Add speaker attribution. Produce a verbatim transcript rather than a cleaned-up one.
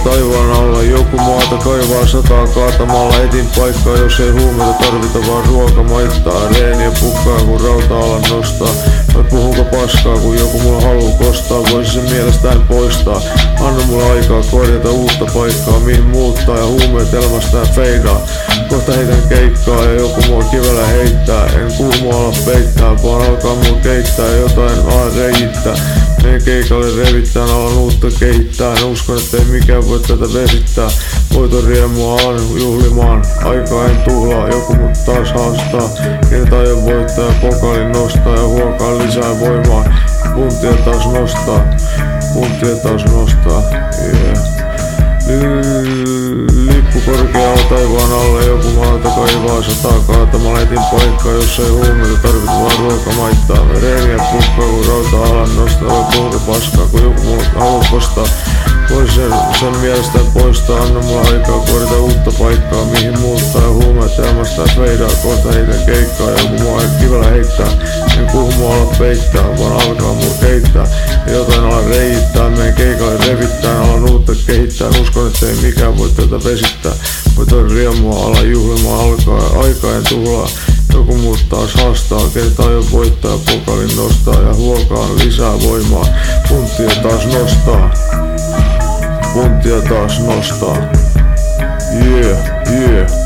Speaker 1: taivaan alla. Joku maata kaivaa sataa kaatamalla. Etin paikkaa, jos ei huumeita tarvita, vaan ruoka maittaa. Reeniä pukkaa, kun rauta-alan nostaa. Vai puhunko paskaa, kun joku mulla haluu kostaa? Voisi sen mielestään poistaa. Anna mulle aikaa korjata uutta paikkaa, mihin muuttaa, ja huumeet elämästään feidaa. Kohta heitän keikkaa ja joku mua kivellä heittää. En kuumua ala peittää, vaan alkaa mua keittää ja jotain alan reijittää. Meen keikalle revittään, alan uutta kehittää. En uskon, ettei mikään voi tätä vesittää. Voiton riemua alan juhlimaan. Aikaa en tuhlaa, joku mut taas haastaa. Kenet aion voittaa ja pokaalin nostaa ja huokaa lisää voimaa. Puntia taas nostaa, puntia taas nostaa, yeah. Lippu korkealla taivaan alle, joku maalta kaivaa sataa kaatamalla. Etin paikkaa, jossa ei huumeita tarvita, vaan ruoka maittaa. Reeniä pukkaa, kun rauta-alan nostaa. Vai puhunko paskaa, kun joku mulla haluaa kostaa? Voisi sen, sen mielestään poistaa. Anna mulla aikaa korjata uutta paikkaa, mihin muuttaa, ja huumeet elämästään feidaa. Kohta heitän keikkaa, joku mua kivellä heittää. En kuhmua ala peittää, vaan alkaa mua keittää. Ja jotain alan reijittää, meen keikalle revittään. Alan uutta kehittää, uskon ettei mikään voi tätä vesittää. Voiton riemua ala juhlimaan alkaa, aikaa en tuhlaa. Joku muut taas haastaa, kenet aion voittaa, pokaalin nostaa ja huokaan lisää voimaa. Punttia taas nostaa, punttia taas nostaa, yeah, yeah.